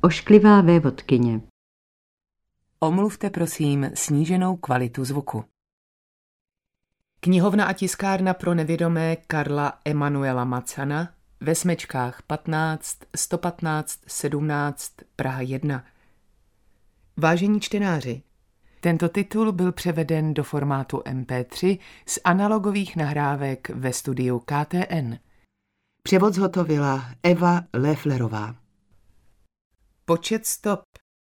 Ošklivá vévodkyně. Omluvte prosím sníženou kvalitu zvuku. Knihovna a tiskárna pro nevědomé Karla Emanuela Macana ve Smečkách 15 115 17 Praha 1. Vážení čtenáři, tento titul byl převeden do formátu MP3 z analogových nahrávek ve studiu KTN. Převod zhotovila Eva Lefflerová. Počet stop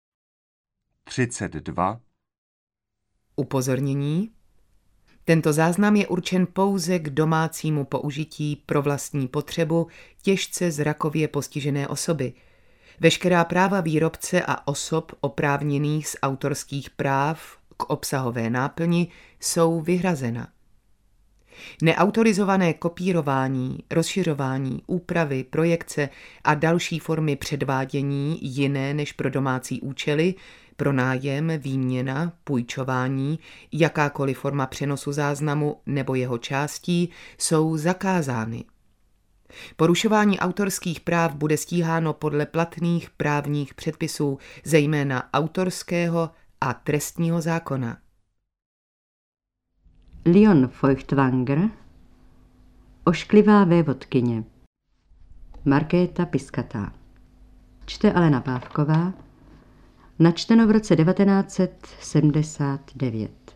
32. Upozornění. Tento záznam je určen pouze k domácímu použití pro vlastní potřebu těžce zrakově postižené osoby. Veškerá práva výrobce a osob oprávněných z autorských práv k obsahové náplni jsou vyhrazena. Neautorizované kopírování, rozšiřování, úpravy, projekce a další formy předvádění jiné než pro domácí účely, pronájem, výměna, půjčování, jakákoliv forma přenosu záznamu nebo jeho částí jsou zakázány. Porušování autorských práv bude stíháno podle platných právních předpisů, zejména autorského a trestního zákona. Leon Feuchtwanger. Ošklivá vévodkyně. Markéta Piskatá. Čte Alena Pávková. Načteno v roce 1979.